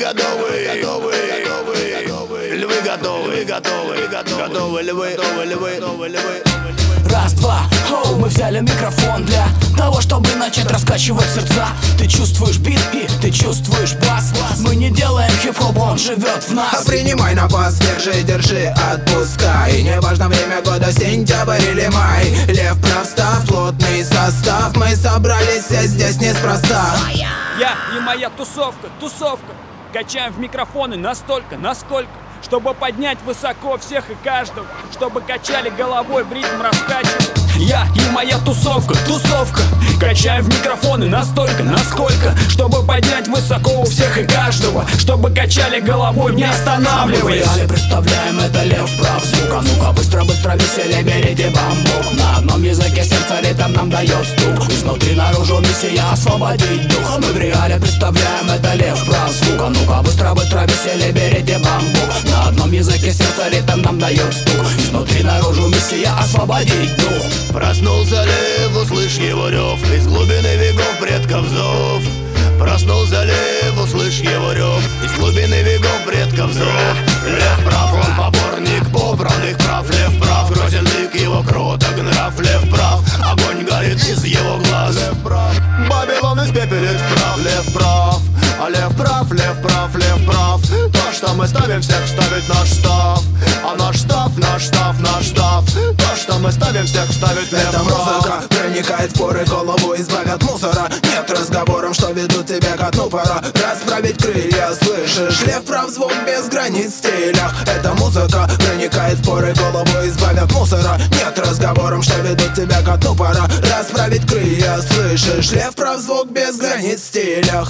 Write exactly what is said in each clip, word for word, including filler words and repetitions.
готовы, готовы, готовы, львы готовы, готовы, готовы, львы, готовы, львы, готовы, львы. Раз, два, оу, мы взяли микрофон для того, чтобы начать раскачивать сердца. Ты чувствуешь бит и ты чувствуешь бас. Мы не делаем хип-хоп, он живет в нас. Принимай на бас, держи, держи, отпускай. Неважно время года, сентябрь или май. Лев прав, став, плотный состав. Мы собрались здесь неспроста. Я и моя тусовка, тусовка. Качаем в микрофоны настолько, насколько, чтобы поднять высоко всех и каждого, чтобы качали головой в ритм раскачивали. Я и моя тусовка, тусовка. Качаем в микрофоны настолько, насколько, чтобы поднять высоко у всех и каждого, чтобы качали головой, не останавливаясь. Мы представляем, это лев прав звук. А ну-ка быстро, быстро, веселее берите бамбук. На одном языке сердца ритм нам дает стук. Изнутри наружу миссия освободить дух. Мы в реале представляем, это лев прав звук. А ну-ка быстро, быстро, веселее берите бамбук. На одном языке сердца ритм нам дает стук. Изнутри наружу миссия освободить дух. Проснулся лев, услышь его рев, из глубины веков предков зов. Проснулся лев, услышь его рев, из глубины веков предков зов. Лев прав, он поборник побранных прав. Лев прав, грозен лик, его кроток нрав. Лев прав, огонь горит из его глаз. Лев прав, Вавилон испепелит прав. Лев прав, а лев прав, лев прав, лев прав. То, что мы ставим, всех ставит наш став. А наш став, наш став, наш став. То, что мы ставим, всех ставит лев Эта прав. музыка проникает в поры, голову избавь от мусора. Нет разговором, что ведут тебя к дну, пора расправить крылья, слышишь? Лев прав, звук без границ в стилях. Эта музыка проникает в поры, голову избавь от мусора. Нет разговором, что ведут тебя к дну, пора расправить крылья, слышишь? Лев прав, звук без границ в стилях.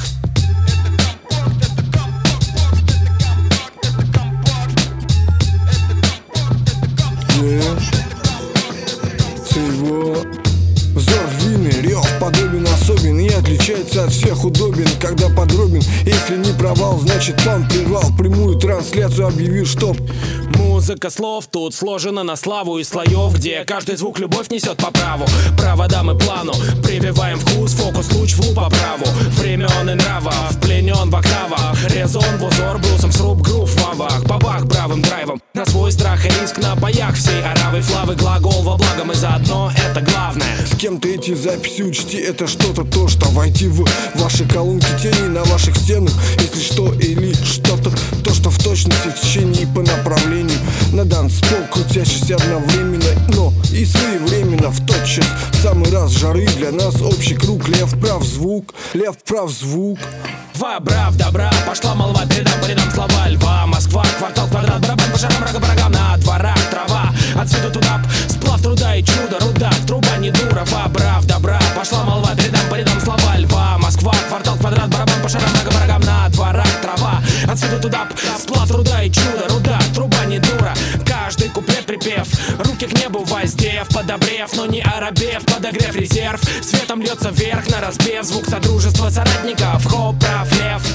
Всего взор длинный, рев подобен особен и отличается от всех удобен, когда подробен. Если не провал, значит план прервал прямую трансляцию, объявил, что музыка слов тут сложена на славу из слоев, где каждый звук любовь несет по праву. Проводам и плану прививаем вкус, фокус, луч в луп по праву. Времен и нравов, пленен в октавах. Резон в узор, блюзом сруб, грув в вавах. Бабах бравым драйвом, на свой страх и риск на боях. Всей оравой флавы, глагол во благо, мы заодно, это главное. С кем-то эти записи учти, это что-то то, что войти в ваши колонки тени на ваших стенах. Если что или что-то, то, что в точности в течение и по направлению на данспол, крутящийся одновременно, но и своевременно в тот час, в самый раз жары для нас общий круг. Лев прав звук, лев прав звук. Во брав добра, пошла молва, передам по рядам слова льва. Москва, квартал, квадрат, барабан по шарам, рога, барагам. На дворах трава, отсюда туда, сплав труда и чудо, руда, труба не дура. Во брав добра, пошла молва, передам по рядам слова льва. Москва, квартал, квадрат, барабан по шарам, рога, барагам. На дворах трава, отсюда туда, сплав труда и чудо, руда, труба не дура. Каждый куплет припев, руки к небу воздев, подобрев, но не оробев, подогрев резерв. Светом льется вверх на разбев, звук содружества соратников, хоп, прав, лев.